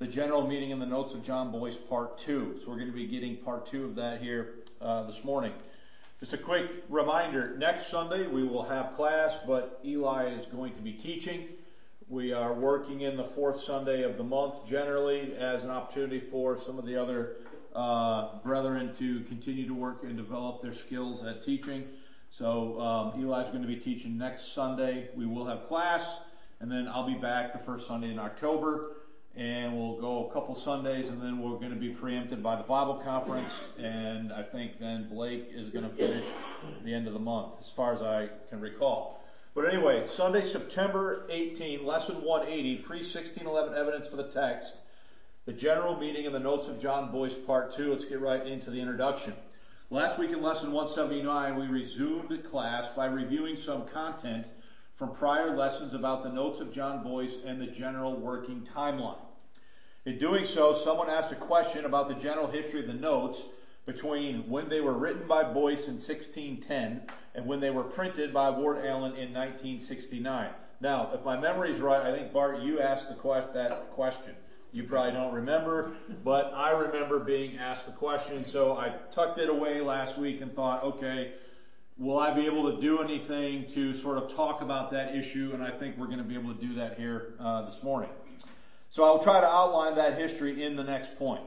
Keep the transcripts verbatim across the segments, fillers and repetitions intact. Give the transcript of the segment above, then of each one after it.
general meeting and the notes of John Boyce, part two. So we're going to be getting part two of that here uh, this morning. Just a quick reminder, next Sunday we will have class, but Eli is going to be teaching. We are working in the fourth Sunday of the month generally as an opportunity for some of the other uh, brethren to continue to work and develop their skills at teaching. So um, Eli is going to be teaching next Sunday. We will have class, and then I'll be back the first Sunday in October. And we'll go a couple Sundays, and then we're going to be preempted by the Bible conference, and I think then Blake is going to finish the end of the month, as far as I can recall. But anyway, Sunday, September eighteenth, lesson one eighty, pre sixteen eleven evidence for the text, the general meeting and the notes of John Boyce, part two. Let's get right into the introduction. Last week in lesson one seventy-nine, we resumed class by reviewing some content from prior lessons about the notes of John Boyce and the general working timeline. In doing so, someone asked a question about the general history of the notes between when they were written by Boyce in sixteen ten and when they were printed by Ward Allen in nineteen sixty-nine. Now, if my memory is right, I think, Bart, you asked the que- that question. You probably don't remember, but I remember being asked the question, so I tucked it away last week and thought, okay, will I be able to do anything to sort of talk about that issue? And I think we're going to be able to do that here uh, this morning. So I'll try to outline that history in the next point.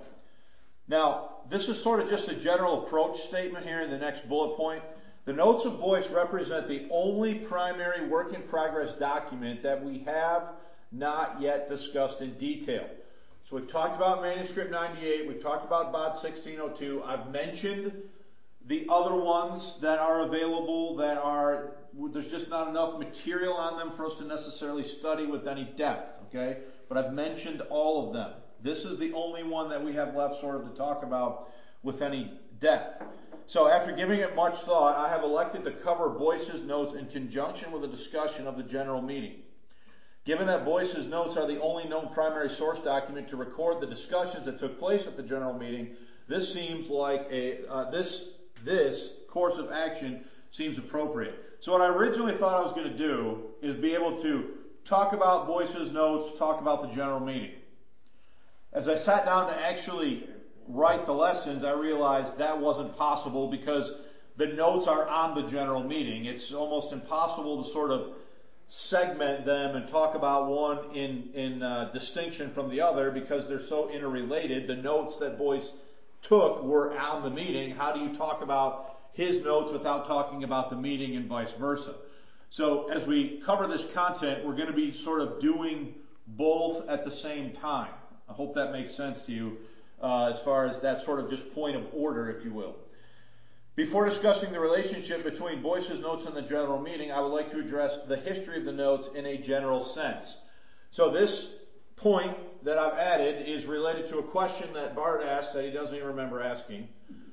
Now, this is sort of just a general approach statement here in the next bullet point. The notes of Boyce represent the only primary work in progress document that we have not yet discussed in detail. So we've talked about manuscript ninety-eight, we've talked about B O D sixteen oh two, I've mentioned the other ones that are available that are, there's just not enough material on them for us to necessarily study with any depth, okay? But I've mentioned all of them. This is the only one that we have left sort of to talk about with any depth. So after giving it much thought, I have elected to cover Boyce's notes in conjunction with a discussion of the general meeting. Given that Boyce's notes are the only known primary source document to record the discussions that took place at the general meeting, this seems like a, uh, this This course of action seems appropriate. So what I originally thought I was going to do is be able to talk about Boyce's notes, talk about the general meeting. As I sat down to actually write the lessons, I realized that wasn't possible because the notes are on the general meeting. It's almost impossible to sort of segment them and talk about one in, in uh, distinction from the other because they're so interrelated. The notes that Boyce took were on the meeting. How do you talk about his notes without talking about the meeting and vice versa? So as we cover this content, we're going to be sort of doing both at the same time. I hope that makes sense to you uh, as far as that sort of just point of order, if you will. Before discussing the relationship between Boyce's notes and the general meeting, I would like to address the history of the notes in a general sense. So this point that I've added is related to a question that Bart asked that he doesn't even remember asking.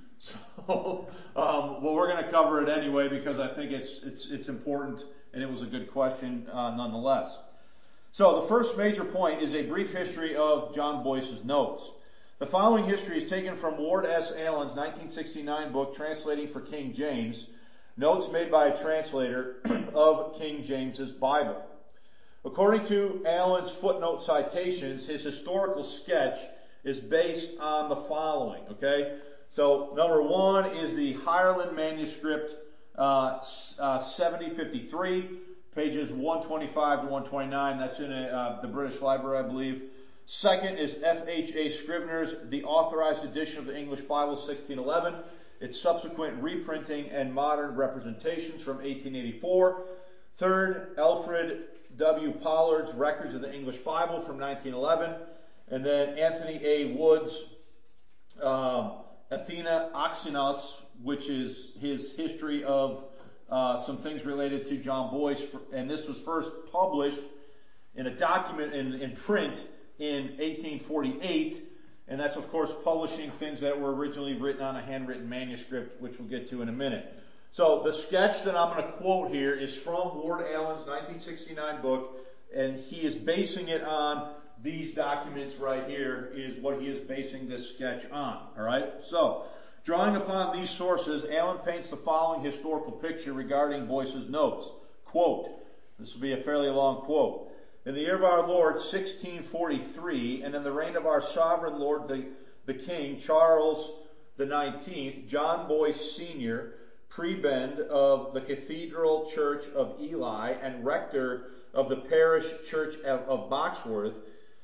So, um, well, we're going to cover it anyway because I think it's it's it's important and it was a good question uh, nonetheless. So the first major point is a brief history of John Boyce's notes. The following history is taken from Ward S. Allen's nineteen sixty-nine book, Translating for King James, notes made by a translator of King James's Bible. According to Allen's footnote citations, his historical sketch is based on the following, okay? So number one is the Ireland manuscript uh, uh, seventy fifty-three, pages one twenty-five to one twenty-nine. That's in a, uh, the British Library, I believe. Second is F H A Scribner's The Authorized Edition of the English Bible, sixteen eleven. Its subsequent reprinting and modern representations from eighteen eighty-four. Third, Alfred W. Pollard's Records of the English Bible from nineteen eleven. And then Anthony A. Wood's um, Athena Oxenos, which is his history of uh, some things related to John Boyce. And this was first published in a document in, in print in eighteen forty-eight. And that's, of course, publishing things that were originally written on a handwritten manuscript, which we'll get to in a minute. So the sketch that I'm going to quote here is from Ward Allen's nineteen sixty-nine book, and he is basing it on these documents right here is what he is basing this sketch on. All right? So, drawing upon these sources, Allen paints the following historical picture regarding Boyce's notes. Quote, this will be a fairly long quote. In the year of our Lord, sixteen forty-three, and in the reign of our sovereign Lord, the, the King, Charles the nineteenth, John Boyce Senior, prebend of the Cathedral Church of Ely and rector of the parish church of, of Boxworth,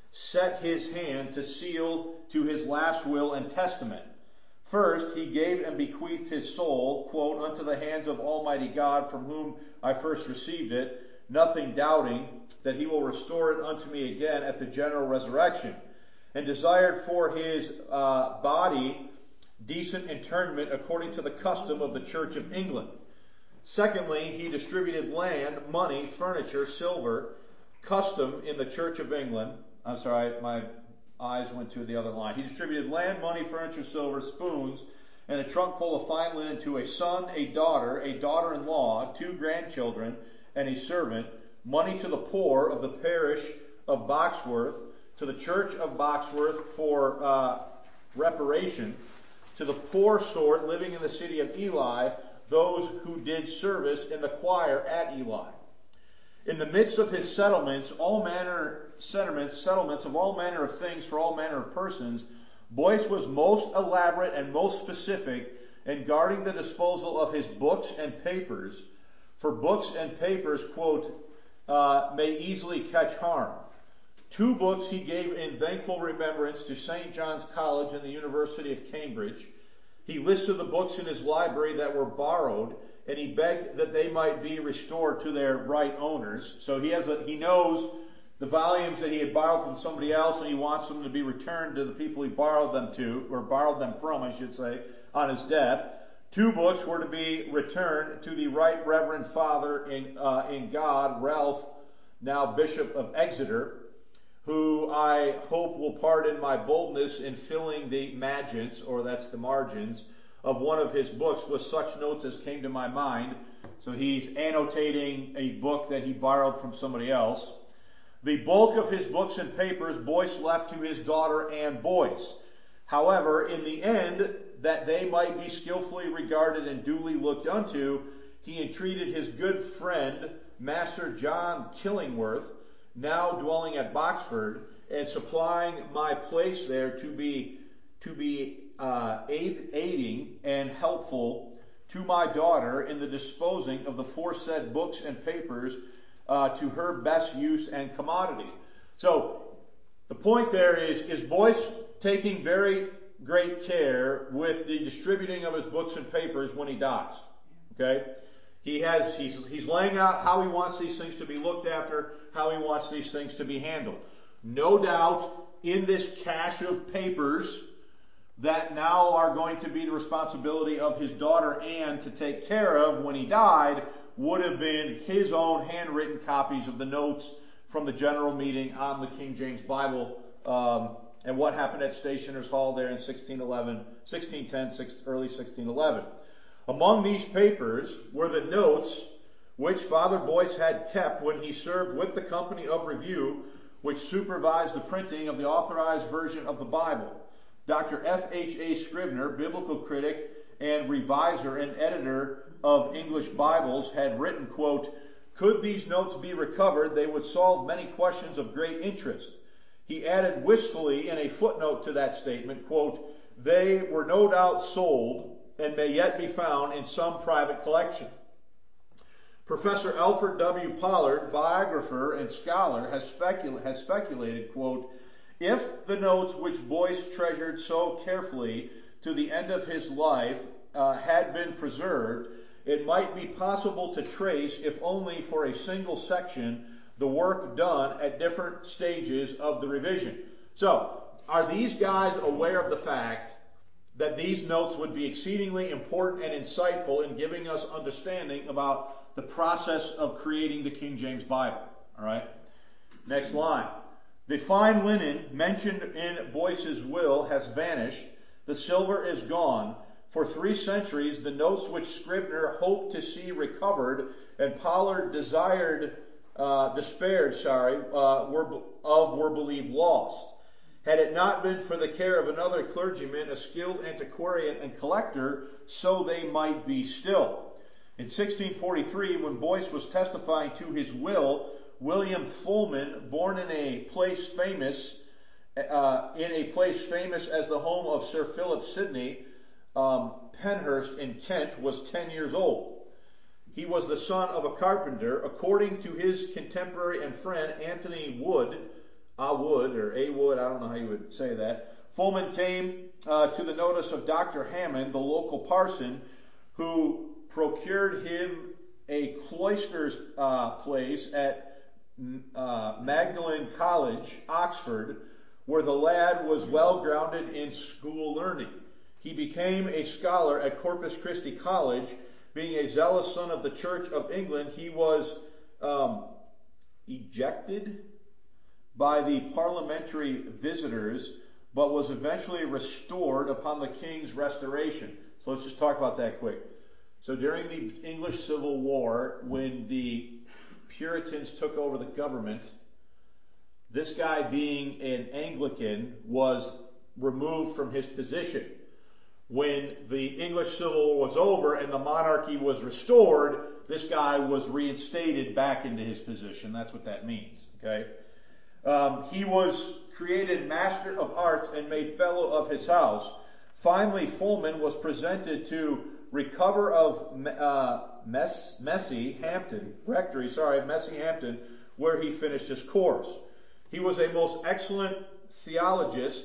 set his hand to seal to his last will and testament. First, he gave and bequeathed his soul, quote, unto the hands of Almighty God, from whom I first received it, nothing doubting that he will restore it unto me again at the general resurrection, and desired for his uh, body decent interment according to the custom of the Church of England. Secondly, he distributed land, money, furniture, silver, custom in the Church of England. I'm sorry, my eyes went to the other line. He distributed land, money, furniture, silver, spoons, and a trunk full of fine linen to a son, a daughter, a daughter-in-law, two grandchildren, and a servant, money to the poor of the parish of Boxworth, to the church of Boxworth for uh, reparation, to the poor sort living in the city of Ely, those who did service in the choir at Ely. In the midst of his settlements, all manner settlements, settlements of all manner of things for all manner of persons, Boyce was most elaborate and most specific in guarding the disposal of his books and papers. For books and papers, quote, uh, may easily catch harm. Two books he gave in thankful remembrance to Saint John's College and the University of Cambridge. He listed the books in his library that were borrowed, and he begged that they might be restored to their right owners. So he has a, he knows the volumes that he had borrowed from somebody else, and he wants them to be returned to the people he borrowed them to, or borrowed them from, I should say, on his death. Two books were to be returned to the Right Reverend Father in, uh, in God, Ralph, now Bishop of Exeter, who I hope will pardon my boldness in filling the margins, or that's the margins, of one of his books with such notes as came to my mind. So he's annotating a book that he borrowed from somebody else. The bulk of his books and papers Boyce left to his daughter Anne Boyce. However, in the end, that they might be skillfully regarded and duly looked unto, he entreated his good friend, Master John Killingworth, now dwelling at Boxford, and supplying my place there to be to be uh, aid, aiding and helpful to my daughter in the disposing of the foresaid books and papers uh, to her best use and commodity. So the point there is, is Boyce taking very great care with the distributing of his books and papers when he dies. Okay? He has, he's, he's laying out how he wants these things to be looked after, how he wants these things to be handled. No doubt, in this cache of papers that now are going to be the responsibility of his daughter Anne to take care of when he died, would have been his own handwritten copies of the notes from the general meeting on the King James Bible, um, and what happened at Stationers' Hall there in sixteen eleven, sixteen ten, early sixteen eleven. Among these papers were the notes which Father Boyce had kept when he served with the Company of Review, which supervised the printing of the authorized version of the Bible. Doctor F H A Scribner, biblical critic and reviser and editor of English Bibles, had written, quote, could these notes be recovered, they would solve many questions of great interest. He added wistfully in a footnote to that statement, quote, they were no doubt sold and may yet be found in some private collection. Professor Alfred W. Pollard, biographer and scholar, has, specul- has speculated, quote, if the notes which Boyce treasured so carefully to the end of his life uh, had been preserved, it might be possible to trace, if only for a single section, the work done at different stages of the revision. So, are these guys aware of the fact that these notes would be exceedingly important and insightful in giving us understanding about the process of creating the King James Bible? All right. Next line. The fine linen mentioned in Boyce's will has vanished. The silver is gone. For three centuries, the notes which Scribner hoped to see recovered and Pollard desired, uh, despaired, sorry, uh, were, of were believed lost. Had it not been for the care of another clergyman, a skilled antiquarian and collector, so they might be still. In sixteen forty-three, when Boyce was testifying to his will, William Fulman, born in a place famous, uh, in a place famous as the home of Sir Philip Sidney, um, Penhurst in Kent, was ten years old. He was the son of a carpenter. According to his contemporary and friend Anthony Wood, A Wood, or A Wood, I don't know how you would say that, Fulman came uh, to the notice of Doctor Hammond, the local parson, who procured him a cloister's uh, place at uh, Magdalen College, Oxford, where the lad was well grounded in school learning. He became a scholar at Corpus Christi College. Being a zealous son of the Church of England, he was um, ejected by the parliamentary visitors, but was eventually restored upon the king's restoration. So let's just talk about that quick. So during the English Civil War, when the Puritans took over the government, this guy, being an Anglican, was removed from his position. When the English Civil War was over and the monarchy was restored, this guy was reinstated back into his position. That's what that means. Okay. Um, he was created Master of Arts and made Fellow of his house. Finally, Fulman was presented to Recover of uh, Mess, Messy Hampton Rectory, sorry, Messy Hampton, where he finished his course. He was a most excellent theologist.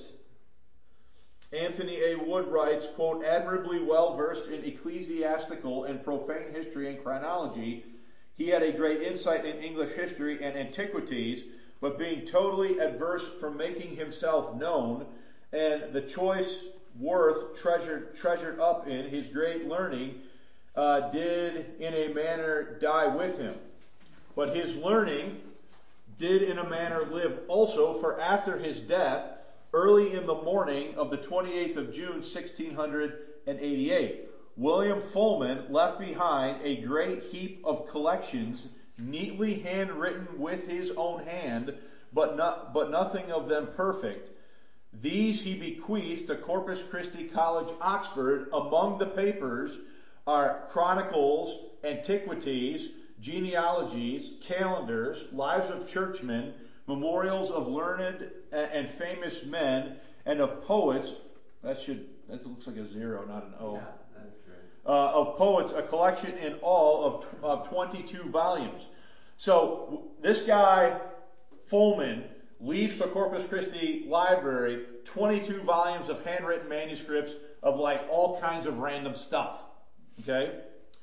Anthony A. Wood writes, quote, admirably well versed in ecclesiastical and profane history and chronology. He had a great insight in English history and antiquities, but being totally adverse from making himself known, and the choice worth treasured treasured up in his great learning, uh, did in a manner die with him. But his learning did in a manner live also, for after his death, early in the morning of the twenty-eighth of June, sixteen eighty-eight, William Fulman left behind a great heap of collections, neatly handwritten with his own hand, but not, but nothing of them perfect. These he bequeathed to Corpus Christi College, Oxford. Among the papers are chronicles, antiquities, genealogies, calendars, lives of churchmen, memorials of learned and famous men, and of poets. That should that looks like a zero, not an O. Yeah, that's right. Uh, of poets, a collection in all of, of twenty-two volumes. So this guy, Fulman, leaves the Corpus Christi Library twenty-two volumes of handwritten manuscripts of like all kinds of random stuff. Okay?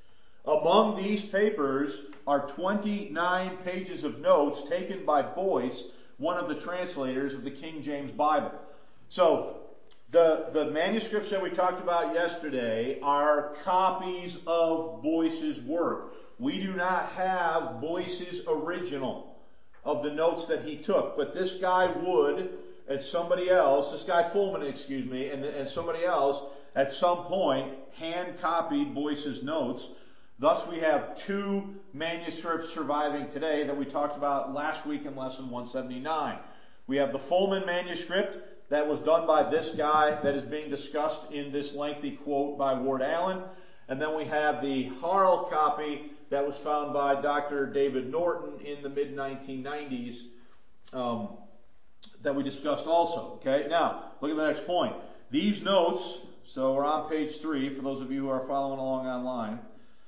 Among these papers are twenty-nine pages of notes taken by Boyce, one of the translators of the King James Bible. So, the, the manuscripts that we talked about yesterday are copies of Boyce's work. We do not have Boyce's original of the notes that he took, but this guy Wood and somebody else, this guy Fulman, excuse me, and, and somebody else at some point hand copied Boyce's notes. Thus, we have two manuscripts surviving today that we talked about last week in lesson one seventy-nine. We have the Fulman manuscript that was done by this guy that is being discussed in this lengthy quote by Ward Allen. And then we have the Harl copy that was found by Doctor David Norton in the mid nineteen nineties um, that we discussed also. Okay, now, look at the next point. These notes, so we're on page three for those of you who are following along online.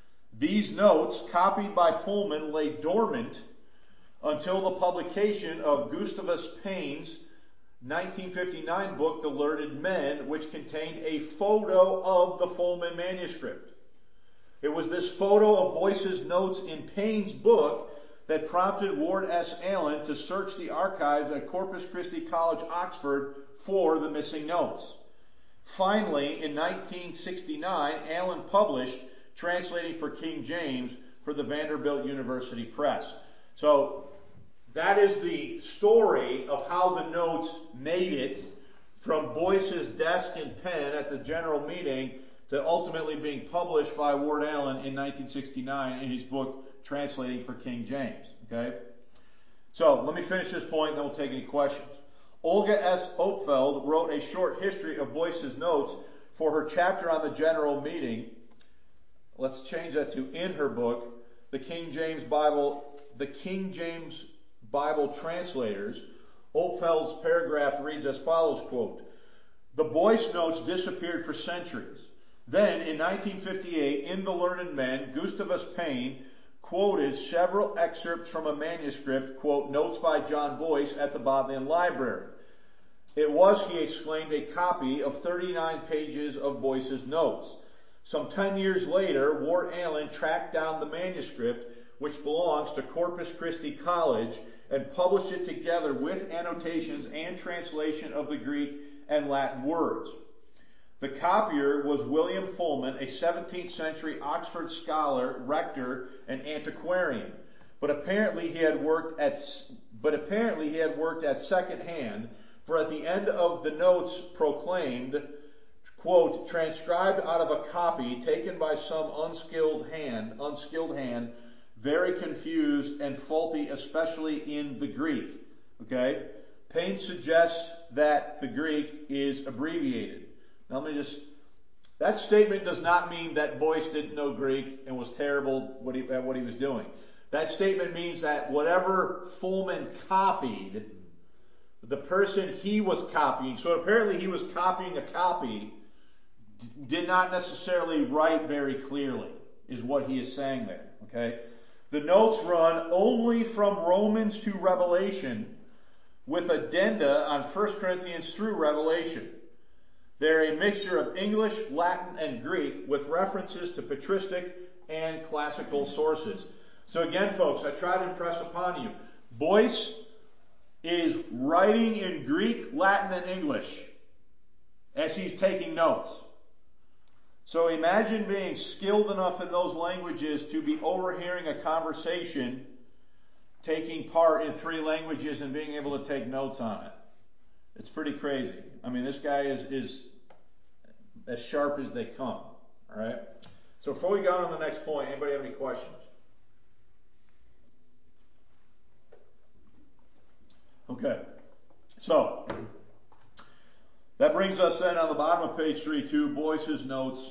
These notes, copied by Fulman, lay dormant until the publication of Gustavus Payne's nineteen fifty-nine book, The Learned Men, which contained a photo of the Fulman manuscript. It was this photo of Boyce's notes in Payne's book that prompted Ward S. Allen to search the archives at Corpus Christi College, Oxford, for the missing notes. Finally, in nineteen sixty-nine, Allen published Translating for King James for the Vanderbilt University Press. So that is the story of how the notes made it from Boyce's desk and pen at the general meeting to ultimately being published by Ward Allen in nineteen sixty-nine in his book Translating for King James. Okay? So let me finish this point, then we'll take any questions. Olga S. Opfeld wrote a short history of Boyce's notes for her chapter on the general meeting. Let's change that to in her book, The King James Bible, The King James Bible translators, Ophel's paragraph reads as follows, quote, "The Boyce notes disappeared for centuries. Then, in nineteen fifty-eight, in The Learned Men, Gustavus Payne quoted several excerpts from a manuscript, quote, notes by John Boyce at the Bodleian Library. It was, he exclaimed, a copy of thirty-nine pages of Boyce's notes. Some ten years later, Ward Allen tracked down the manuscript, which belongs to Corpus Christi College, and published it together with annotations and translation of the Greek and Latin words. The copier was William Fulman, a seventeenth century Oxford scholar, rector, and antiquarian. But apparently he had worked at, but apparently he had worked at second hand, for at the end of the notes proclaimed, quote, transcribed out of a copy taken by some unskilled hand, unskilled hand, very confused and faulty, especially in the Greek. Okay? Payne suggests that the Greek is abbreviated. Now let me just, that statement does not mean that Boyce didn't know Greek and was terrible what he, at what he was doing. That statement means that whatever Fulman copied, the person he was copying, so apparently he was copying a copy, did not necessarily write very clearly, is what he is saying there. Okay? The notes run only from Romans to Revelation, with addenda on First Corinthians through Revelation. They're a mixture of English, Latin, and Greek with references to patristic and classical sources. So again, folks, I try to impress upon you, Boyce is writing in Greek, Latin, and English as he's taking notes. So imagine being skilled enough in those languages to be overhearing a conversation, taking part in three languages and being able to take notes on it. It's pretty crazy. I mean, this guy is, is as sharp as they come. All right? So before we go on to the next point, anybody have any questions? Okay. So that brings us then on the bottom of page three to Boyce's notes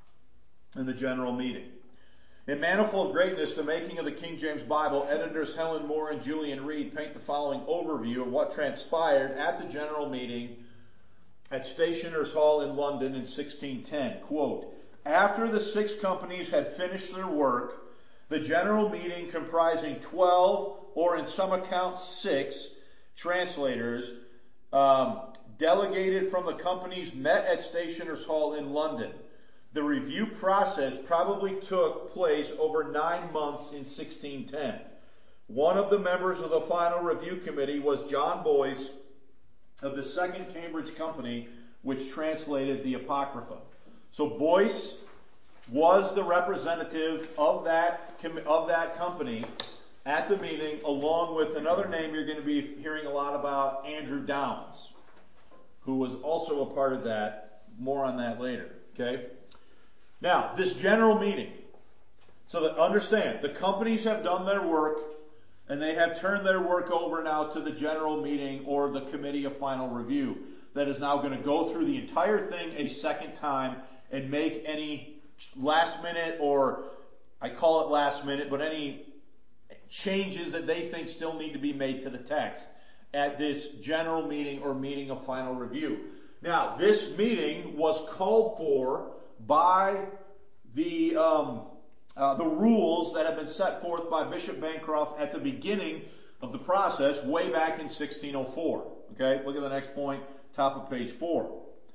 in the general meeting. In Manifold Greatness, the Making of the King James Bible, editors Helen Moore and Julian Reed paint the following overview of what transpired at the general meeting at Stationers' Hall in London in sixteen ten. Quote, after the six companies had finished their work, the general meeting comprising twelve, or in some accounts six, translators, um, delegated from the companies met at Stationers' Hall in London. The review process probably took place over nine months in sixteen ten. One of the members of the final review committee was John Boyce of the Second Cambridge Company, which translated the Apocrypha. So Boyce was the representative of that, of that company at the meeting, along with another name you're going to be hearing a lot about, Andrew Downes, who was also a part of that. More on that later. Okay? Now, this general meeting, so that understand, the companies have done their work, and they have turned their work over now to the general meeting or the committee of final review that is now going to go through the entire thing a second time and make any last minute, or I call it last minute, but any changes that they think still need to be made to the text at this general meeting or meeting of final review. Now, this meeting was called for by the um, uh, the rules that have been set forth by Bishop Bancroft at the beginning of the process way back in sixteen oh four. Okay, look at the next point, top of page four.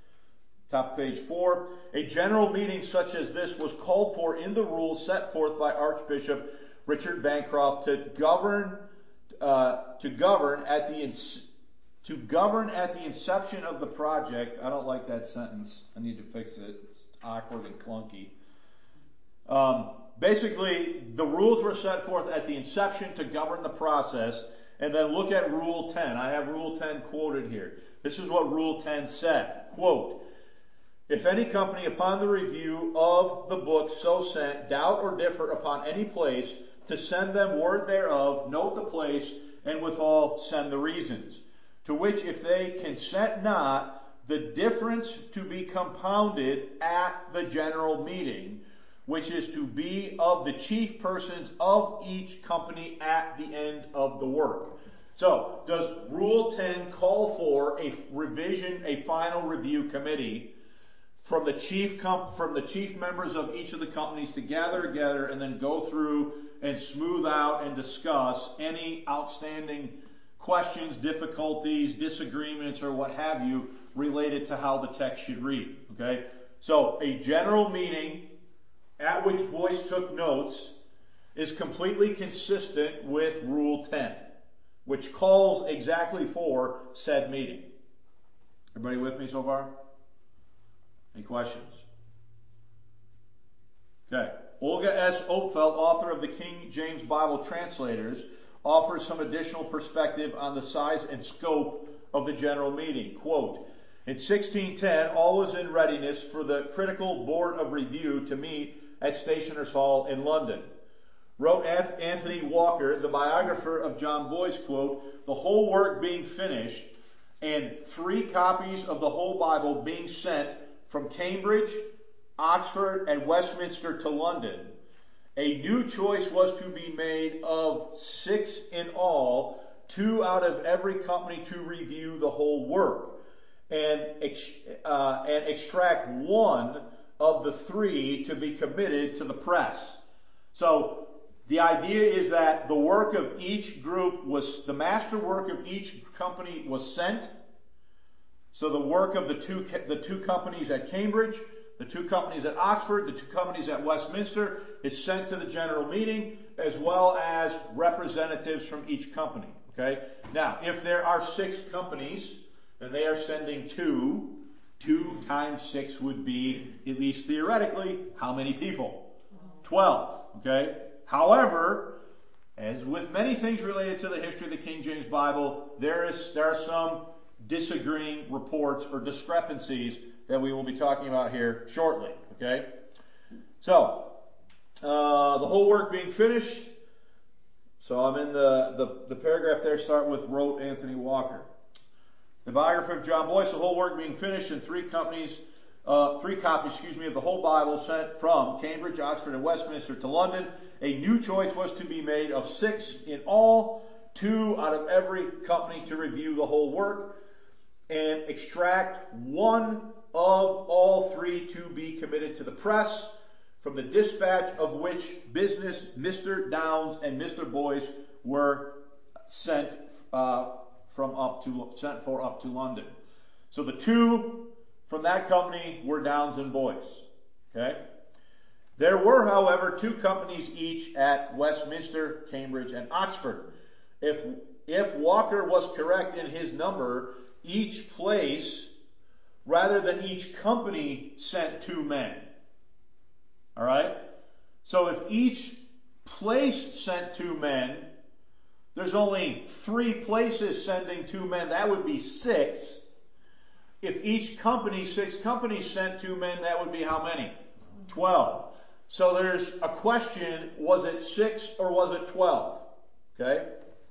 Top of page four. A general meeting such as this was called for in the rules set forth by Archbishop Richard Bancroft to govern uh, to govern at the ins- to govern at the inception of the project. I don't like that sentence. I need to fix it. It's awkward and clunky. Um, basically, the rules were set forth at the inception to govern the process. And then look at Rule ten. I have Rule ten quoted here. This is what Rule ten said. Quote, if any company upon the review of the book so sent doubt or differ upon any place, to send them word thereof, note the place, and withal send the reasons. To which if they consent not, the difference to be compounded at the general meeting, which is to be of the chief persons of each company at the end of the work. So, does Rule ten call for a revision, a final review committee from the chief comp, from the chief members of each of the companies to gather together and then go through and smooth out and discuss any outstanding questions, difficulties, disagreements, or what have you related to how the text should read? Okay? So, a general meeting at which Boyce took notes is completely consistent with Rule ten, which calls exactly for said meeting. Everybody with me so far? Any questions? Okay. Olga S. Opfeld, author of the King James Bible Translators, offers some additional perspective on the size and scope of the general meeting. Quote, in sixteen ten, all was in readiness for the critical board of review to meet at Stationers' Hall in London. Wrote Anthony Walker, the biographer of John Boyce, quote, the whole work being finished and three copies of the whole Bible being sent from Cambridge, Oxford, and Westminster to London, a new choice was to be made of six in all, two out of every company to review the whole work, and, uh, and extract one of the three to be committed to the press. So the idea is that the work of each group was, the master work of each company was sent. So the work of the two, the two companies at Cambridge, the two companies at Oxford, the two companies at Westminster is sent to the general meeting, as well as representatives from each company. Okay? Now, if there are six companies, then they are sending two. Two times six would be, at least theoretically, how many people? Twelve. Okay? However, as with many things related to the history of the King James Bible, there is there are some disagreeing reports or discrepancies that we will be talking about here shortly. Okay? So, uh, the whole work being finished. So I'm in the, the, the paragraph there, start with wrote Anthony Walker. The biographer of John Boyce, the whole work being finished in three companies, uh, three copies, excuse me, of the whole Bible sent from Cambridge, Oxford, and Westminster to London. A new choice was to be made of six in all, two out of every company to review the whole work, and extract one of all three to be committed to the press, from the dispatch of which business Mister Downes and Mister Boyce were sent uh, from up to sent for up to London. So the two from that company were Downes and Boyce. Okay. There were, however, two companies each at Westminster, Cambridge, and Oxford. If if Walker was correct in his number, each place, rather than each company, sent two men. All right? So if each place sent two men, there's only three places sending two men. That would be six. If each company, six companies sent two men, that would be how many? Twelve. So there's a question, was it six or was it twelve? Okay?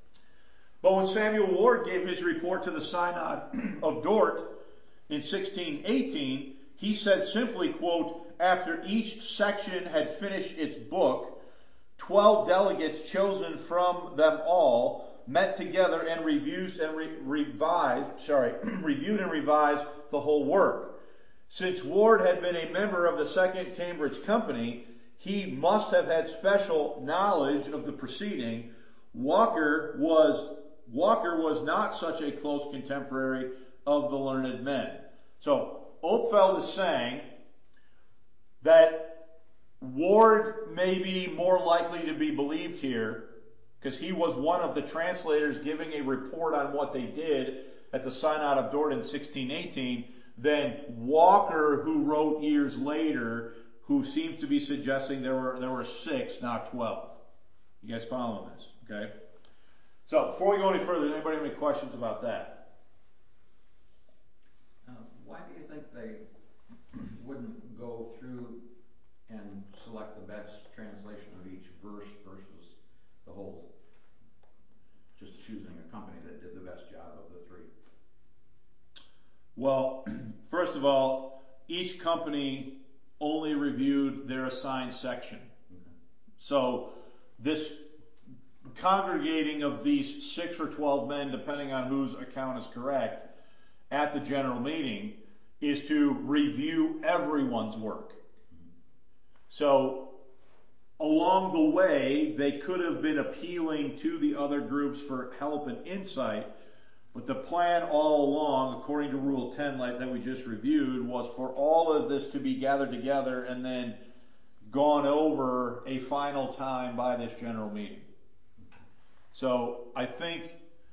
But when Samuel Ward gave his report to the Synod of Dort in sixteen eighteen, he said simply, quote, after each section had finished its book, twelve delegates chosen from them all met together and reviewed and re- revised, sorry, reviewed and revised the whole work. Since Ward had been a member of the Second Cambridge Company, he must have had special knowledge of the proceeding. Walker was Walker was not such a close contemporary of the learned men. So Opfeld is saying that Ward may be more likely to be believed here because he was one of the translators giving a report on what they did at the Synod of Dort in sixteen eighteen than Walker, who wrote years later, who seems to be suggesting there were there were six, not twelve. You guys following this? Okay. So before we go any further, does anybody have any questions about that? Uh, why do you think they wouldn't go through and select the best translation of each verse versus the whole? Just choosing a company that did the best job of the three. Well, first of all, each company only reviewed their assigned section. Okay. So this congregating of these six or twelve men, depending on whose account is correct, at the general meeting is to review everyone's work. So along the way, they could have been appealing to the other groups for help and insight, but the plan all along, according to Rule ten like that we just reviewed, was for all of this to be gathered together and then gone over a final time by this general meeting. So I think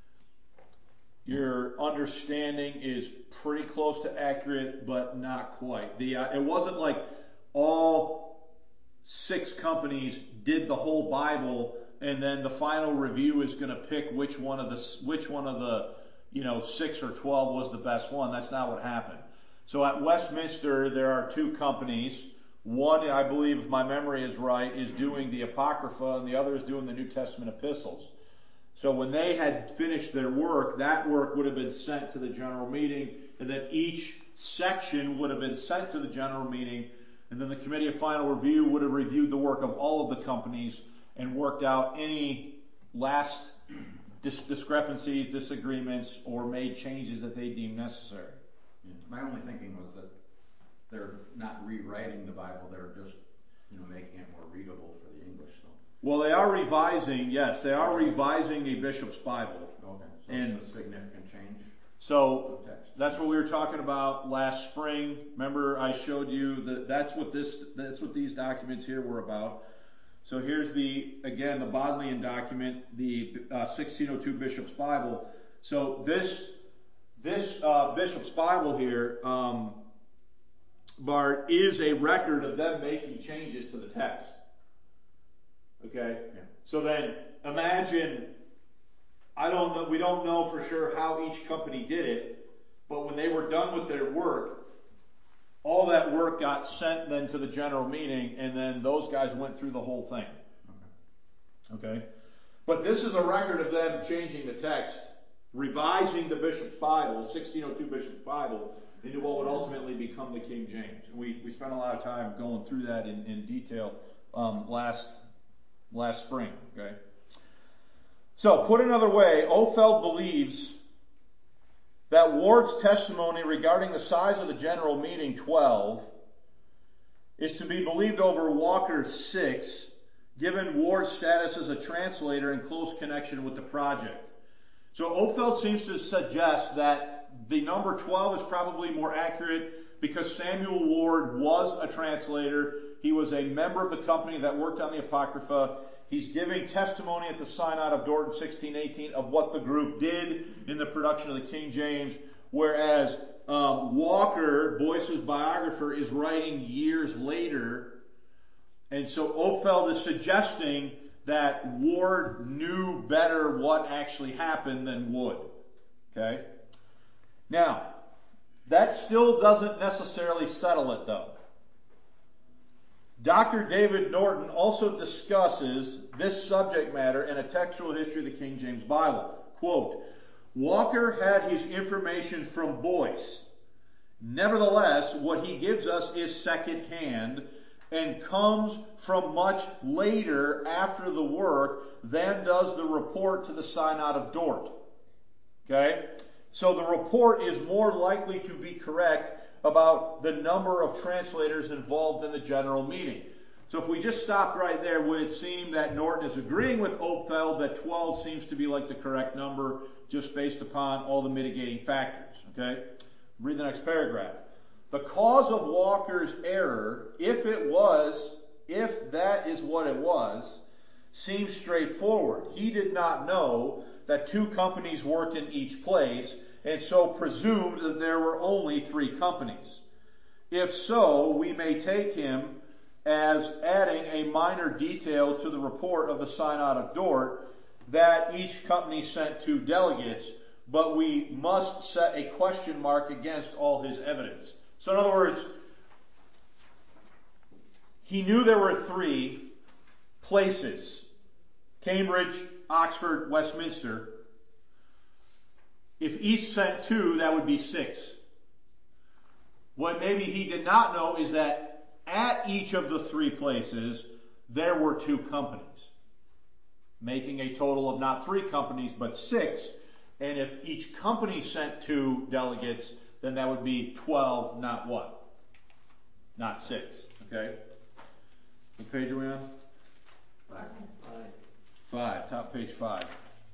your understanding is pretty close to accurate, but not quite. The uh, it wasn't like all six companies did the whole Bible, and then the final review is going to pick which one of the which one of the you know six or twelve was the best one. That's not what happened. So at Westminster, there are two companies. One, I believe, if my memory is right, is doing the Apocrypha, and the other is doing the New Testament epistles. So when they had finished their work, that work would have been sent to the general meeting, and then each section would have been sent to the general meeting, and then the Committee of Final Review would have reviewed the work of all of the companies and worked out any last dis- discrepancies, disagreements, or made changes that they deemed necessary. Yeah. My only thinking was that they're not rewriting the Bible, they're just you know making it more readable for the English. So. Well, they are revising, yes, they are revising a bishop's Bible. Okay, so and it's a significant change. So that's what we were talking about last spring. Remember, I showed you that that's what this, that's what these documents here were about. So here's the, again, the Bodleian document, the uh, sixteen oh two Bishop's Bible. So this, this uh, Bishop's Bible here, um, Bart, is a record of them making changes to the text. Okay? Yeah. So then imagine, I don't know, we don't know for sure how each company did it, but when they were done with their work, all that work got sent then to the general meeting, and then those guys went through the whole thing. Okay? Okay? But this is a record of them changing the text, revising the Bishop's Bible, sixteen oh two Bishop's Bible, into what would ultimately become the King James. And we, we spent a lot of time going through that in, in detail um, last last spring. Okay? So, put another way, Opfeld believes that Ward's testimony regarding the size of the general meeting, twelve, is to be believed over Walker's six, given Ward's status as a translator in close connection with the project. So Opfeld seems to suggest that the number twelve is probably more accurate because Samuel Ward was a translator. He was a member of the company that worked on the Apocrypha. He's giving testimony at the Synod of Dort in sixteen eighteen of what the group did in the production of the King James, whereas um, Walker, Boyce's biographer, is writing years later. And so Opfeld is suggesting that Ward knew better what actually happened than Wood. Okay? Now, that still doesn't necessarily settle it, though. Doctor David Norton also discusses this subject matter in a textual history of the King James Bible. Quote, Walker had his information from Boyce. Nevertheless, what he gives us is second-hand and comes from much later after the work than does the report to the Synod of Dort. Okay? So the report is more likely to be correct about the number of translators involved in the general meeting. So if we just stopped right there, would it seem that Norton is agreeing with Opfeld that twelve seems to be like the correct number just based upon all the mitigating factors? Okay? Read the next paragraph. The cause of Walker's error, if it was, if that is what it was, seems straightforward. He did not know that two companies worked in each place, and so presumed that there were only three companies. If so, we may take him as adding a minor detail to the report of the Synod of Dort that each company sent two delegates, but we must set a question mark against all his evidence. So in other words, he knew there were three places: Cambridge, Oxford, Westminster. If each sent two, that would be six. What maybe he did not know is that at each of the three places, there were two companies. making a total of not three companies, but six. And if each company sent two delegates, then that would be twelve, not what? Not six, okay? What page are we on? Five. Five, top page five.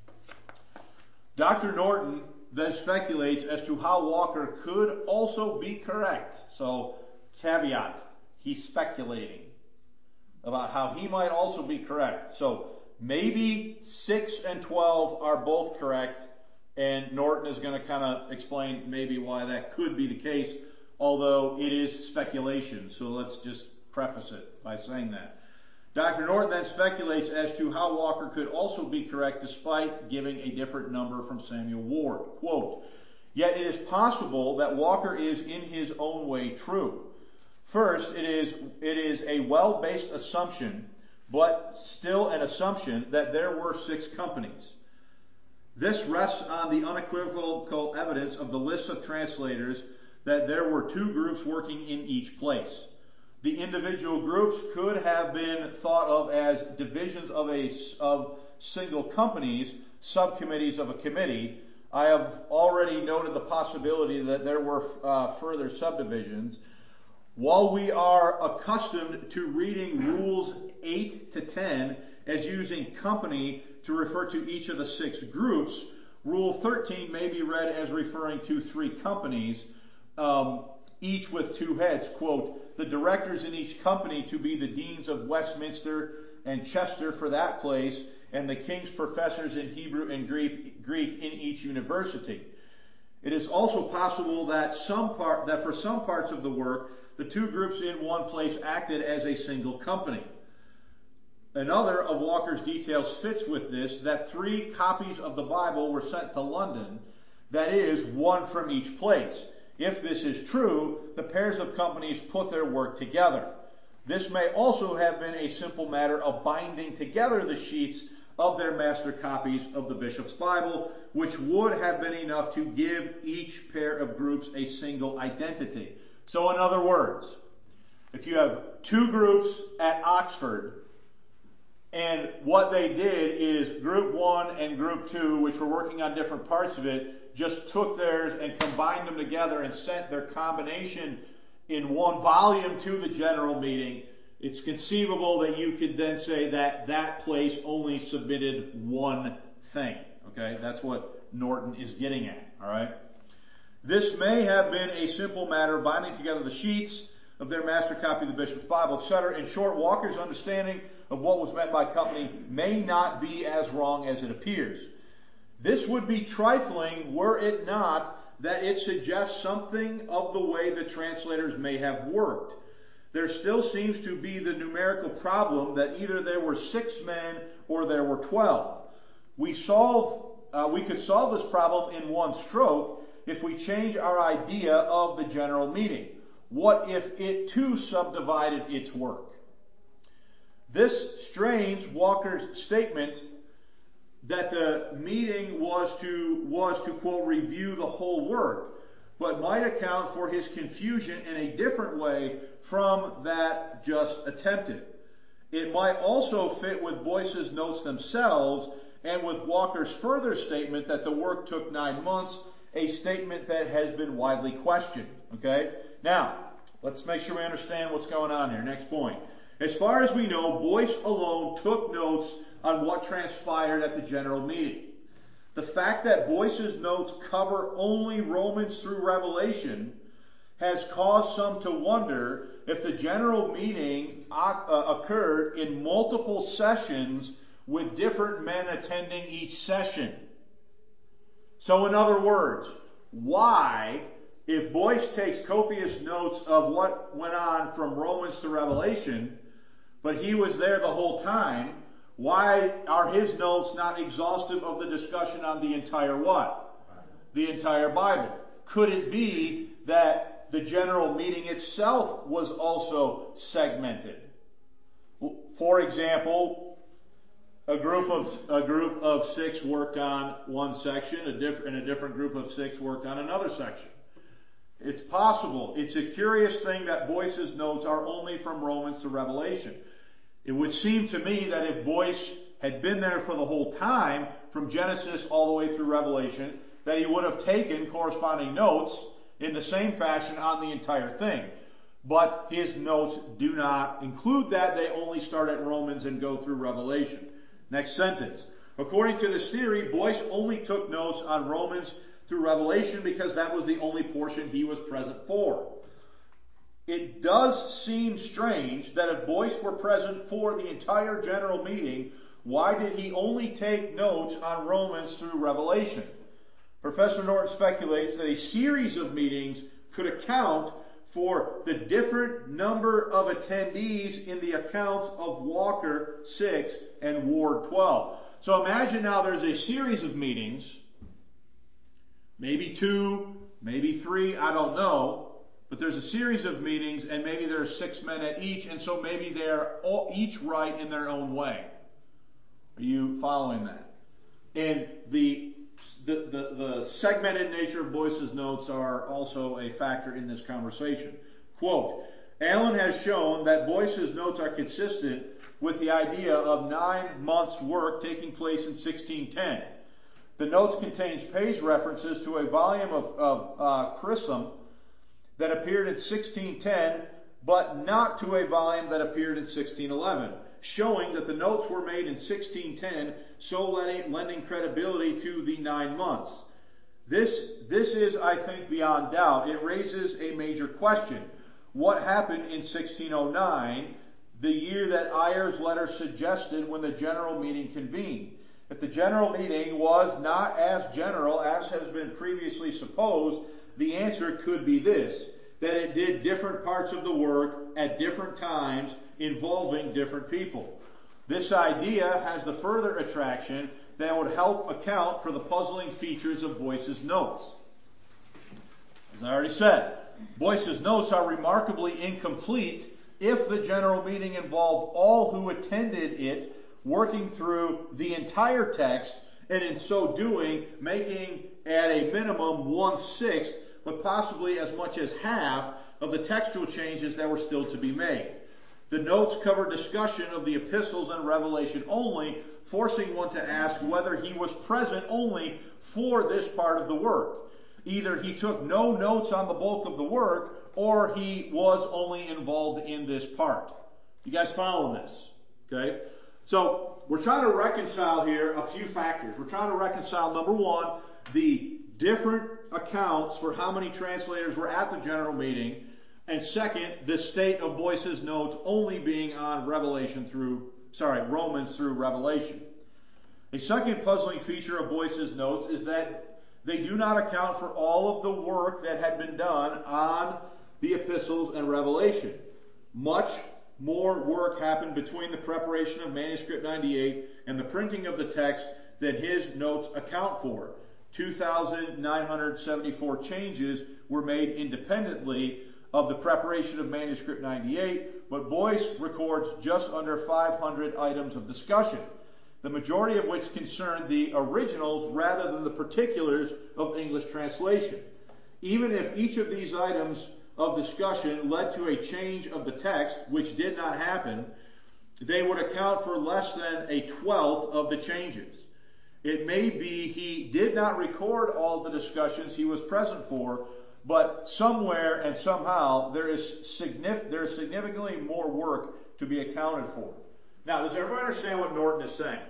Doctor Norton then speculates as to how Walker could also be correct. So, caveat, he's speculating about how he might also be correct. So, maybe six and twelve are both correct, and Norton is going to kind of explain maybe why that could be the case, although it is speculation. So let's just preface it by saying that. Doctor Norton then speculates as to how Walker could also be correct despite giving a different number from Samuel Ward. Quote, "Yet it is possible that Walker is in his own way true. First, it is, it is a well-based assumption, but still an assumption, that there were six companies. This rests on the unequivocal evidence of the list of translators that there were two groups working in each place. The individual groups could have been thought of as divisions of a of single companies, subcommittees of a committee. I have already noted the possibility that there were uh, further subdivisions. While we are accustomed to reading rules eight to ten as using company to refer to each of the six groups, Rule thirteen may be read as referring to three companies, um, each with two heads. Quote, the directors in each company to be the deans of Westminster and Chester for that place, and the king's professors in Hebrew and Greek, Greek in each university. It is also possible that some part that for some parts of the work, the two groups in one place acted as a single company. Another of Walker's details fits with this, that three copies of the Bible were sent to London, that is, one from each place. If this is true, the pairs of companies put their work together. This may also have been a simple matter of binding together the sheets of their master copies of the bishop's Bible, which would have been enough to give each pair of groups a single identity. So in other words, if you have two groups at Oxford, and what they did is group one and group two, which were working on different parts of it, just took theirs and combined them together and sent their combination in one volume to the general meeting, it's conceivable that you could then say that that place only submitted one thing. Okay, that's what Norton is getting at. All right. This may have been a simple matter of binding together the sheets of their master copy of the bishop's Bible, et cetera. In short, Walker's understanding of what was meant by company may not be as wrong as it appears. This would be trifling were it not that it suggests something of the way the translators may have worked. There still seems to be the numerical problem that either there were six men or there were twelve. We solve, uh, we could solve this problem in one stroke if we change our idea of the general meeting. What if it too subdivided its work? This strains Walker's statement that the meeting was to, was to, quote, review the whole work, but might account for his confusion in a different way from that just attempted. It might also fit with Boyce's notes themselves and with Walker's further statement that the work took nine months, a statement that has been widely questioned. Okay? Now, let's make sure we understand what's going on here. Next point. As far as we know, Boyce alone took notes on what transpired at the general meeting. The fact that Boyce's notes cover only Romans through Revelation has caused some to wonder if the general meeting uh, occurred in multiple sessions with different men attending each session. So in other words, why, if Boyce takes copious notes of what went on from Romans to Revelation, but he was there the whole time, why are his notes not exhaustive of the discussion on the entire what? The entire Bible. Could it be that the general meeting itself was also segmented? For example, a group of a group of six worked on one section, a diff- and a different group of six worked on another section. It's possible. It's a curious thing that Boyce's notes are only from Romans to Revelation. It would seem to me that if Boyce had been there for the whole time, from Genesis all the way through Revelation, that he would have taken corresponding notes in the same fashion on the entire thing. But his notes do not include that. They only start at Romans and go through Revelation. Next sentence. According to this theory, Boyce only took notes on Romans through Revelation because that was the only portion he was present for. It does seem strange that if Boyce were present for the entire general meeting, why did he only take notes on Romans through Revelation? Professor Norton speculates that a series of meetings could account for the different number of attendees in the accounts of Walker six and Ward twelve. So imagine now there's a series of meetings, maybe two, maybe three, I don't know, but there's a series of meetings and maybe there are six men at each, and so maybe they're all, each right in their own way. Are you following that? And the The, the, the segmented nature of Boyce's notes are also a factor in this conversation. Quote, Allen has shown that Boyce's notes are consistent with the idea of nine months' work taking place in sixteen ten. The notes contains page references to a volume of, of uh, Chrism that appeared in sixteen ten, but not to a volume that appeared in sixteen eleven, showing that the notes were made in sixteen ten, so lending, lending credibility to the nine months. This, this is, I think, beyond doubt. It raises a major question. What happened in sixteen oh nine, the year that Ayer's letter suggested when the general meeting convened? If the general meeting was not as general as has been previously supposed, the answer could be this, that it did different parts of the work at different times involving different people. This idea has the further attraction that would help account for the puzzling features of Boyce's notes. As I already said, Boyce's notes are remarkably incomplete if the general meeting involved all who attended it working through the entire text, and in so doing, making at a minimum one-sixth, but possibly as much as half of the textual changes that were still to be made. The notes cover discussion of the epistles and Revelation only, forcing one to ask whether he was present only for this part of the work. Either he took no notes on the bulk of the work, or he was only involved in this part. You guys follow this? Okay? So, we're trying to reconcile here a few factors. We're trying to reconcile, number one, the different accounts for how many translators were at the general meeting, and second, the state of Boyce's notes only being on Revelation through, sorry, Romans through Revelation. A second puzzling feature of Boyce's notes is that they do not account for all of the work that had been done on the epistles and Revelation. Much more work happened between the preparation of Manuscript ninety-eight and the printing of the text than his notes account for. two thousand nine hundred seventy-four changes were made independently of the preparation of Manuscript ninety-eight, but Boyce records just under five hundred items of discussion, the majority of which concern the originals rather than the particulars of English translation. Even if each of these items of discussion led to a change of the text, which did not happen, they would account for less than a twelfth of the changes. It may be he did not record all the discussions he was present for, but somewhere and somehow there is, signif- there is significantly more work to be accounted for. Now, does everybody understand what Norton is saying?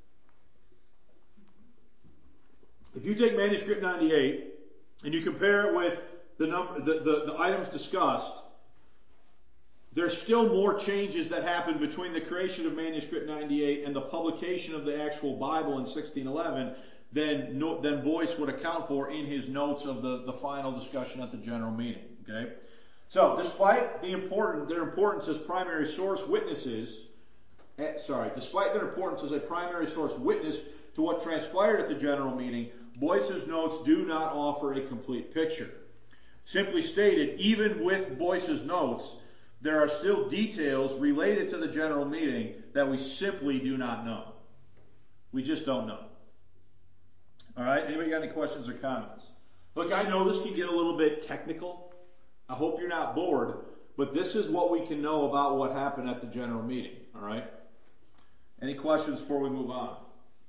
If you take Manuscript ninety-eight and you compare it with the, number, the, the, the items discussed, there's still more changes that happened between the creation of Manuscript ninety-eight and the publication of the actual Bible in sixteen eleven than, than Boyce would account for in his notes of the, the final discussion at the general meeting. Okay? So, despite the important, their importance as primary source witnesses, eh, sorry, despite their importance as a primary source witness to what transpired at the general meeting, Boyce's notes do not offer a complete picture. Simply stated, even with Boyce's notes, there are still details related to the general meeting that we simply do not know. We just don't know. All right? Anybody got any questions or comments? Look, I know this can get a little bit technical. I hope you're not bored, but this is what we can know about what happened at the general meeting. All right? Any questions before we move on?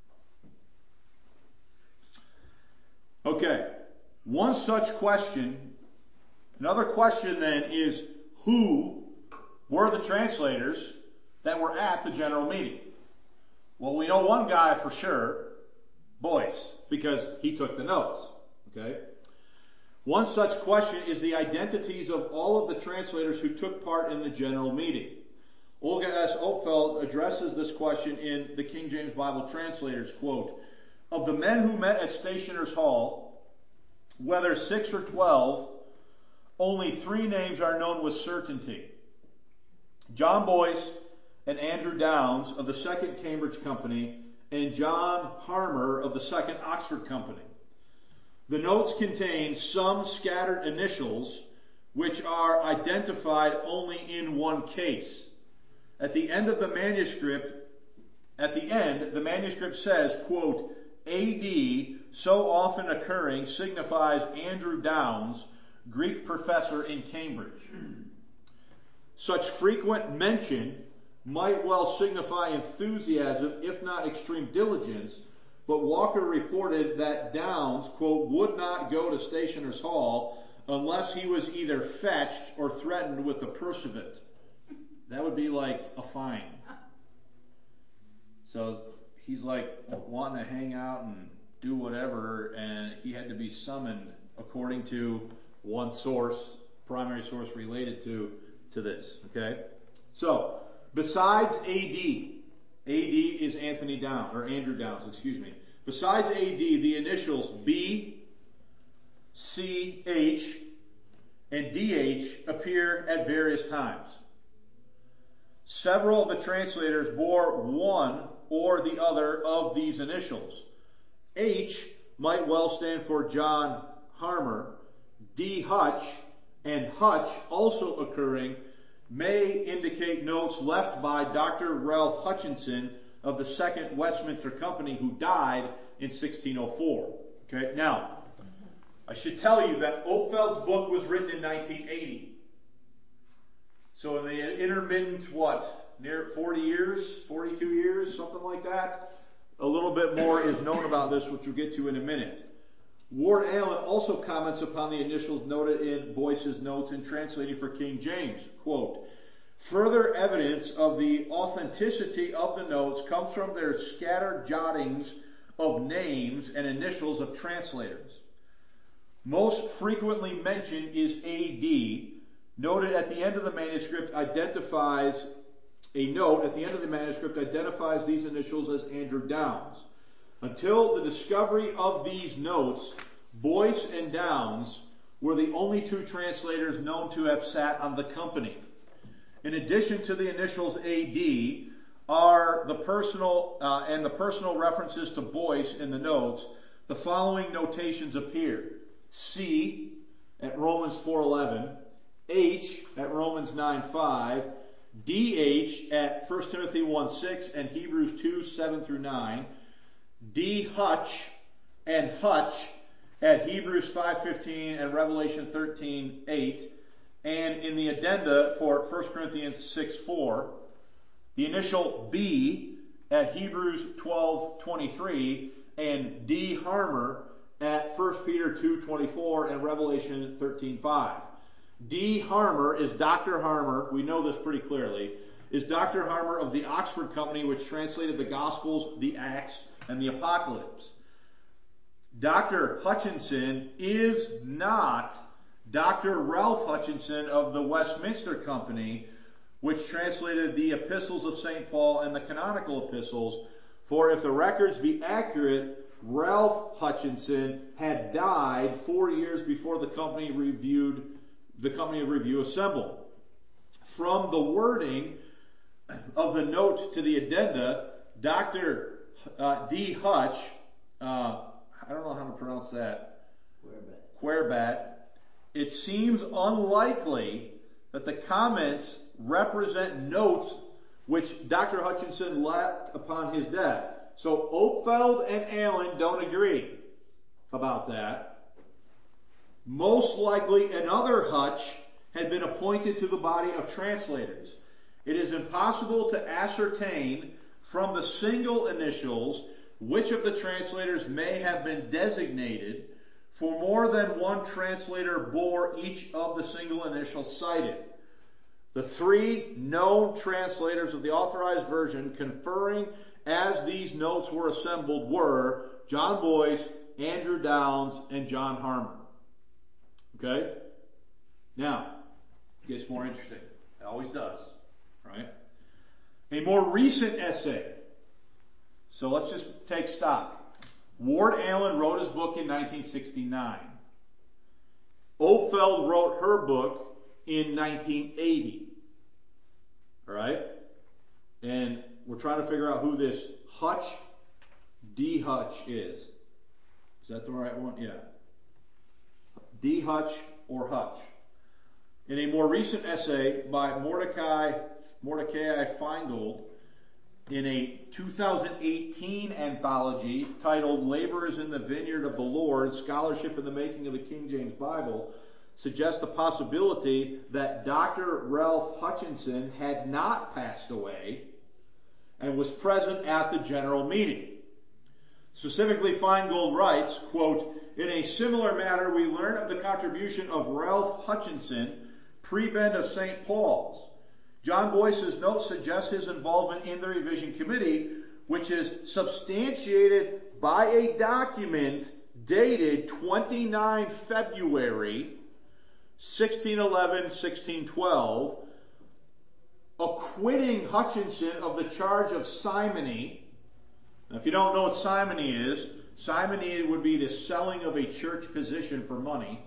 Okay. One such question, another question then is, who were the translators that were at the general meeting? Well, we know one guy for sure, Boyce, because he took the notes. Okay? One such question is the identities of all of the translators who took part in the general meeting. Olga S. Opfeld addresses this question in the King James Bible Translators, quote, "Of the men who met at Stationers' Hall, whether six or twelve, only three names are known with certainty. John Boyce and Andrew Downes of the Second Cambridge Company and John Harmer of the Second Oxford Company. The notes contain some scattered initials which are identified only in one case. At the end of the manuscript, at the end, the manuscript says, quote, A D, so often occurring, signifies Andrew Downes, Greek professor in Cambridge. Such frequent mention might well signify enthusiasm, if not extreme diligence, but Walker reported that Downes, quote, would not go to Stationers' Hall unless he was either fetched or threatened with the pursuit. That would be like a fine. So he's like wanting to hang out and do whatever, and he had to be summoned according to one source, primary source related to, to this. Okay? So, besides A D, A D is Anthony Downes, or Andrew Downes, excuse me. Besides A D, the initials B, C, H, and D H appear at various times. Several of the translators bore one or the other of these initials. H might well stand for John Harmer. D, Hutch, and Hutch also occurring may indicate notes left by Doctor Ralph Hutchinson of the Second Westminster Company, who died in sixteen oh four. Okay, now, I should tell you that Opfeld's book was written in nineteen eighty. So in the intermittent, what, near forty years, forty-two years, something like that, a little bit more is known about this, which we'll get to in a minute. Ward Allen also comments upon the initials noted in Boyce's notes in translating for King James. Quote, further evidence of the authenticity of the notes comes from their scattered jottings of names and initials of translators. Most frequently mentioned is A D, noted at the end of the manuscript identifies, a note at the end of the manuscript identifies these initials as Andrew Downes. Until the discovery of these notes, Boyce and Downes were the only two translators known to have sat on the company. In addition to the initials A D are the personal uh, and the personal references to Boyce in the notes. The following notations appear: C at Romans four eleven, H at Romans nine five, D H at First Timothy one six and Hebrews two seven through nine. D Hutch and Hutch at Hebrews five fifteen and Revelation thirteen eight, and in the addenda for First Corinthians six four, the initial B at Hebrews twelve twenty-three, and D Harmer at First Peter two twenty-four and Revelation thirteen five. D Harmer is Doctor Harmer, we know this pretty clearly, is Doctor Harmer of the Oxford Company, which translated the Gospels, the Acts, and the Apocalypse. Doctor Hutchinson is not Doctor Ralph Hutchinson of the Westminster Company, which translated the epistles of Saint Paul and the canonical epistles. For if the records be accurate, Ralph Hutchinson had died four years before the company reviewed the company of review assembled. From the wording of the note to the addenda, Doctor Uh, D. Hutch, uh, I don't know how to pronounce that, Querbat, it seems unlikely that the comments represent notes which Doctor Hutchinson left upon his death. So Opfeld and Allen don't agree about that. Most likely another Hutch had been appointed to the body of translators. It is impossible to ascertain from the single initials which of the translators may have been designated, for more than one translator bore each of the single initials cited. The three known translators of the Authorized Version conferring as these notes were assembled were John Boyce, Andrew Downes, and John Harmon. Okay? Now, it gets more interesting. It always does. Right? A more recent essay. So let's just take stock. Ward Allen wrote his book in nineteen sixty-nine. Opfeld wrote her book in nineteen eighty. All right? And we're trying to figure out who this Hutch, D. Hutch is. Is that the right one? Yeah. D. Hutch or Hutch. In a more recent essay by Mordecai, Mordecai Feingold, in a two thousand eighteen anthology titled Laborers in the Vineyard of the Lord, Scholarship in the Making of the King James Bible, suggests the possibility that Doctor Ralph Hutchinson had not passed away and was present at the general meeting. Specifically, Feingold writes, quote, in a similar matter, we learn of the contribution of Ralph Hutchinson, prebend of Saint Paul's. John Boyce's note suggests his involvement in the revision committee, which is substantiated by a document dated twenty-ninth February sixteen eleven sixteen twelve, acquitting Hutchinson of the charge of simony. Now, if you don't know what simony is, simony would be the selling of a church position for money.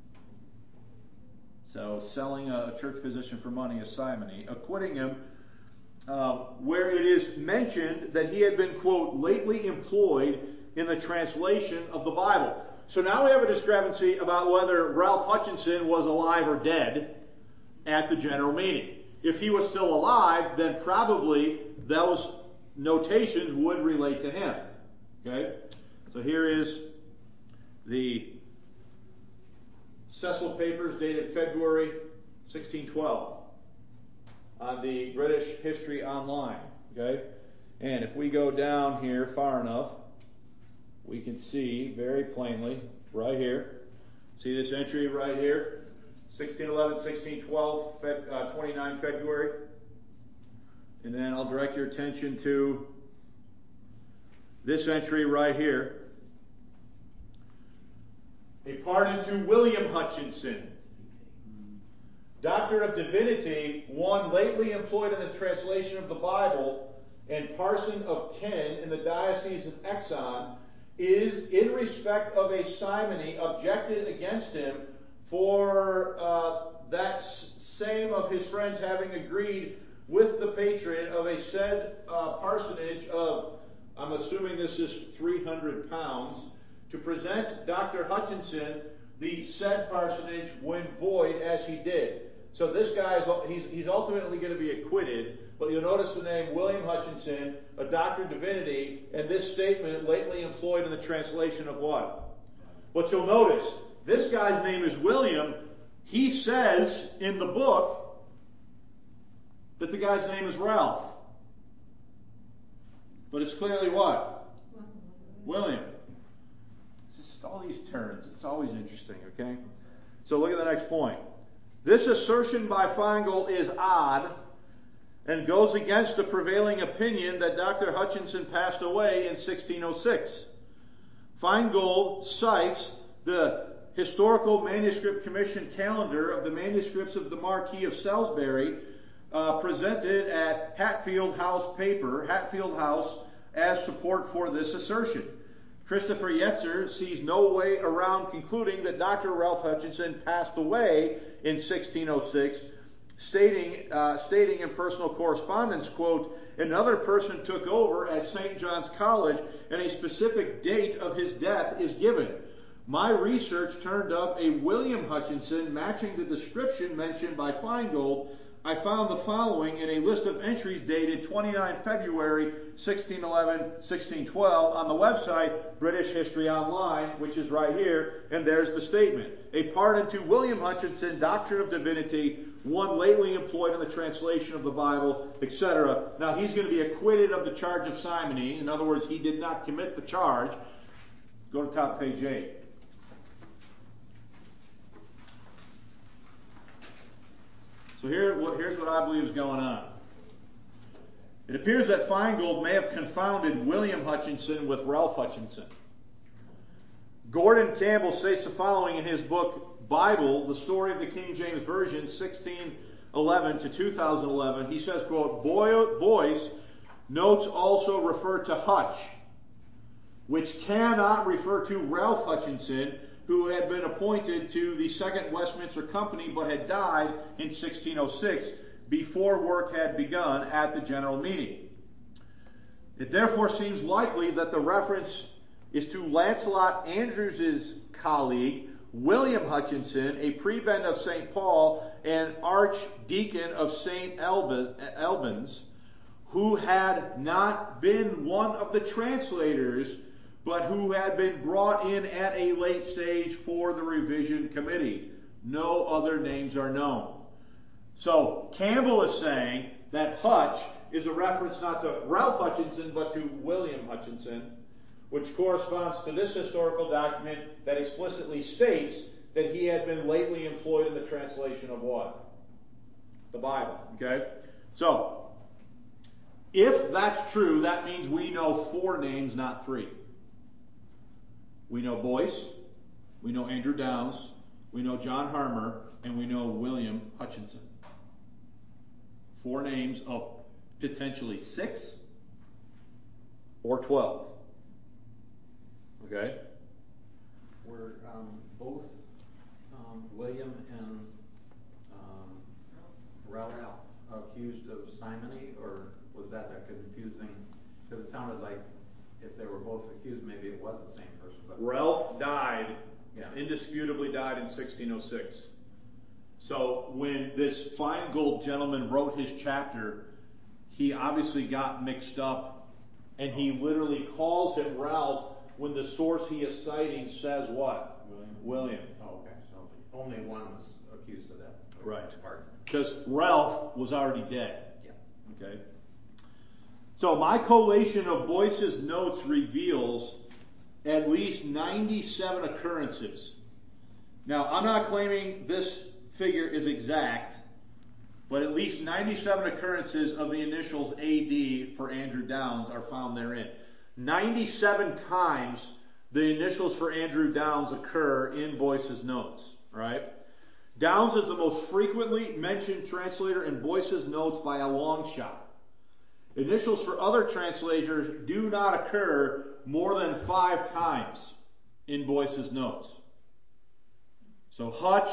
So selling a church position for money is simony. Acquitting him, uh, where it is mentioned that he had been, quote, lately employed in the translation of the Bible. So now we have a discrepancy about whether Ralph Hutchinson was alive or dead at the general meeting. If he was still alive, then probably those notations would relate to him. Okay? So here is the Cecil Papers dated February sixteen twelve on the British History Online. Okay? And if we go down here far enough, we can see very plainly right here. See this entry right here? sixteen eleven, sixteen twelve, Feb, uh, twenty-ninth February. And then I'll direct your attention to this entry right here. A pardon to William Hutchinson, Doctor of Divinity, one lately employed in the translation of the Bible, and parson of Ken in the Diocese of Exon, is in respect of a simony objected against him for uh, that same of his friends having agreed with the patron of a said uh, parsonage of, I'm assuming this is three hundred pounds, to present Doctor Hutchinson the said parsonage when void as he did. So this guy, is he's, he's ultimately going to be acquitted, but you'll notice the name William Hutchinson, a Doctor of Divinity, and this statement lately employed in the translation of what? But you'll notice, this guy's name is William. He says in the book that the guy's name is Ralph. But it's clearly what? William. It's just all these turns. It's always interesting, okay? So look at the next point. This assertion by Feingold is odd and goes against the prevailing opinion that Doctor Hutchinson passed away in sixteen oh six. Feingold cites the Historical Manuscript Commission calendar of the manuscripts of the Marquis of Salisbury uh, presented at Hatfield House paper, Hatfield House, as support for this assertion. Christopher Yetzer sees no way around concluding that Doctor Ralph Hutchinson passed away in sixteen oh six, stating, uh, stating in personal correspondence, quote, another person took over at Saint John's College and a specific date of his death is given. My research turned up a William Hutchinson matching the description mentioned by Feingold. I found the following in a list of entries dated twenty-ninth February sixteen eleven sixteen twelve on the website British History Online, which is right here, and there's the statement. A pardon to William Hutchinson, Doctor of Divinity, one lately employed in the translation of the Bible, et cetera. Now he's going to be acquitted of the charge of simony. In other words, he did not commit the charge. Go to top page eight. So here, here's what I believe is going on. It appears that Feingold may have confounded William Hutchinson with Ralph Hutchinson. Gordon Campbell states the following in his book, Bible, the Story of the King James Version, sixteen eleven to two thousand eleven. He says, quote, Boyce notes also refer to Hutch, which cannot refer to Ralph Hutchinson, who had been appointed to the Second Westminster Company but had died in sixteen oh six before work had begun at the general meeting. It therefore seems likely that the reference is to Lancelot Andrews's colleague, William Hutchinson, a prebend of Saint Paul and archdeacon of Saint Albans, who had not been one of the translators, but who had been brought in at a late stage for the revision committee. No other names are known. So Campbell is saying that Hutch is a reference not to Ralph Hutchinson, but to William Hutchinson, which corresponds to this historical document that explicitly states that he had been lately employed in the translation of what? The Bible. Okay? So, if that's true, that means we know four names, not three. We know Boyce, we know Andrew Downes, we know John Harmer, and we know William Hutchinson. Four names of potentially six or twelve. Okay? Were um, both um, William and um, Ralph accused of simony, or was that a confusing? Because it sounded like if they were both accused, maybe it was the same person. But Ralph died, yeah. indisputably died in sixteen oh six. So when this Feingold gentleman wrote his chapter, he obviously got mixed up, and he literally calls him Ralph when the source he is citing says what? William. William. Oh, okay. So only one was accused of that. Right. Because Ralph was already dead. Yeah. Okay. So my collation of Boyce's notes reveals at least ninety-seven occurrences. Now, I'm not claiming this figure is exact, but at least ninety-seven occurrences of the initials A D for Andrew Downes are found therein. ninety-seven times the initials for Andrew Downes occur in Boyce's notes, right? Downes is the most frequently mentioned translator in Boyce's notes by a long shot. Initials for other translators do not occur more than five times in Boyce's notes. So Hutch,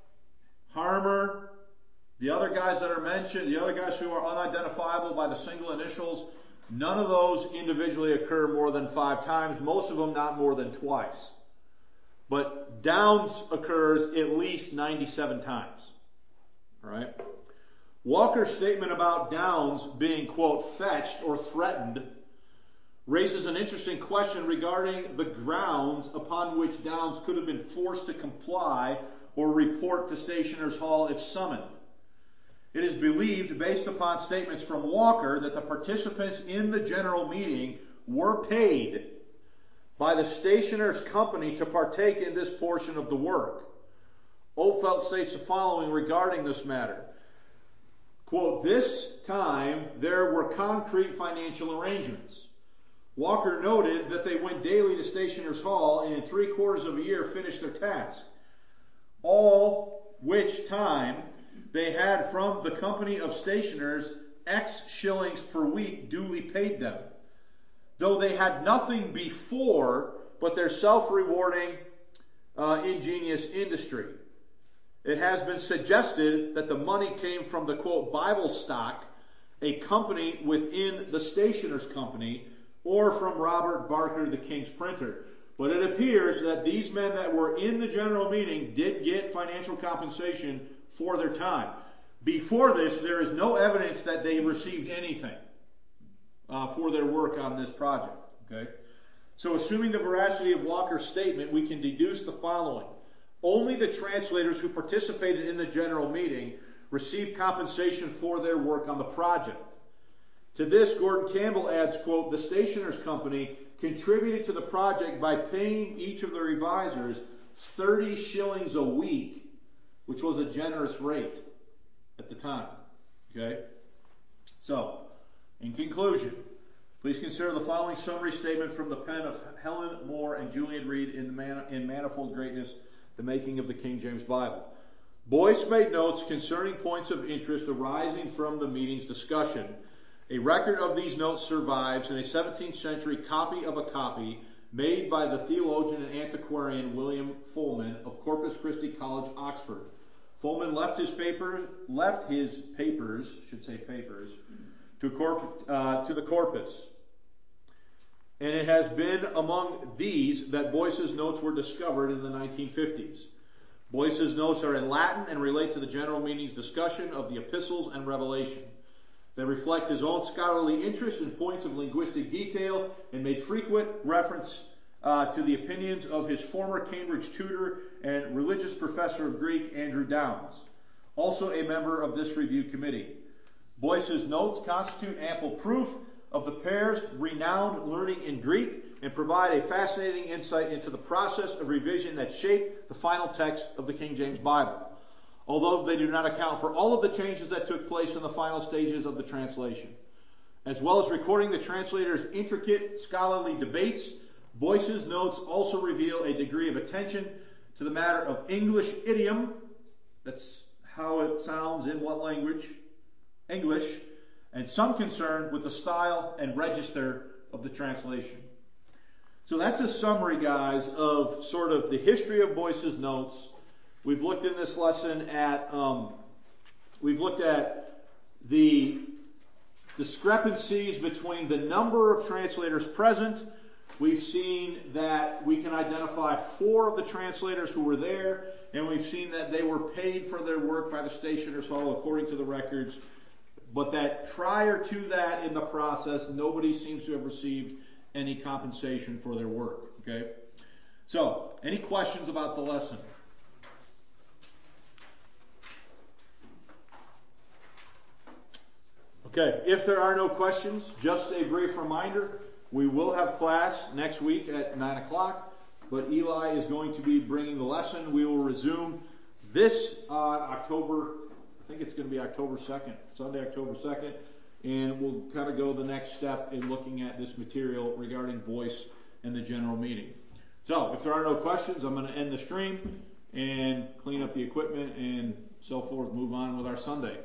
Harmer, the other guys that are mentioned, the other guys who are unidentifiable by the single initials, none of those individually occur more than five times, most of them not more than twice. But Downes occurs at least ninety-seven times. All right? Walker's statement about Downes being, quote, fetched or threatened raises an interesting question regarding the grounds upon which Downes could have been forced to comply or report to Stationers' Hall if summoned. It is believed, based upon statements from Walker, that the participants in the general meeting were paid by the Stationers' Company to partake in this portion of the work. Oldfelt states the following regarding this matter. Quote, this time there were concrete financial arrangements. Walker noted that they went daily to Stationers' Hall and in three quarters of a year finished their task. All which time they had from the company of stationers X shillings per week duly paid them, though they had nothing before but their self-rewarding uh, ingenious industry. It has been suggested that the money came from the, quote, Bible Stock, a company within the Stationers' Company, or from Robert Barker, the King's printer. But it appears that these men that were in the general meeting did get financial compensation for their time. Before this, there is no evidence that they received anything uh, for their work on this project. Okay? So assuming the veracity of Walker's statement, we can deduce the following. Only the translators who participated in the general meeting received compensation for their work on the project. To this, Gordon Campbell adds, quote, the Stationers Company contributed to the project by paying each of the revisers thirty shillings a week, which was a generous rate at the time. Okay? So, in conclusion, please consider the following summary statement from the pen of Helen Moore and Julian Reed in, Man- in Manifold Greatness, The Making of the King James Bible. Boyce made notes concerning points of interest arising from the meeting's discussion. A record of these notes survives in a seventeenth century copy of a copy made by the theologian and antiquarian William Fulman of Corpus Christi College, Oxford. Fulman left his papers, left his papers, should say papers, to, corp, uh, to the corpus. And it has been among these that Boyce's notes were discovered in the nineteen fifties. Boyce's notes are in Latin and relate to the general meeting's discussion of the epistles and Revelation. They reflect his own scholarly interest in points of linguistic detail and made frequent reference uh, to the opinions of his former Cambridge tutor and religious professor of Greek, Andrew Downes, also a member of this review committee. Boyce's notes constitute ample proof of the pair's renowned learning in Greek and provide a fascinating insight into the process of revision that shaped the final text of the King James Bible, although they do not account for all of the changes that took place in the final stages of the translation. As well as recording the translator's intricate scholarly debates, Boyce's notes also reveal a degree of attention to the matter of English idiom, that's how it sounds in what language, English, and some concern with the style and register of the translation. So that's a summary, guys, of sort of the history of Boyce's notes. We've looked in this lesson at, um, we've looked at the discrepancies between the number of translators present. We've seen that we can identify four of the translators who were there, and we've seen that they were paid for their work by the Stationers' Hall according to the records, but that prior to that in the process, nobody seems to have received any compensation for their work. Okay? So, any questions about the lesson? Okay, if there are no questions, just a brief reminder, we will have class next week at nine o'clock, but Eli is going to be bringing the lesson. We will resume this on October, I think it's going to be October second, Sunday, October second, and we'll kind of go the next step in looking at this material regarding Boyce and the general meeting. So, if there are no questions, I'm going to end the stream and clean up the equipment and so forth, move on with our Sunday.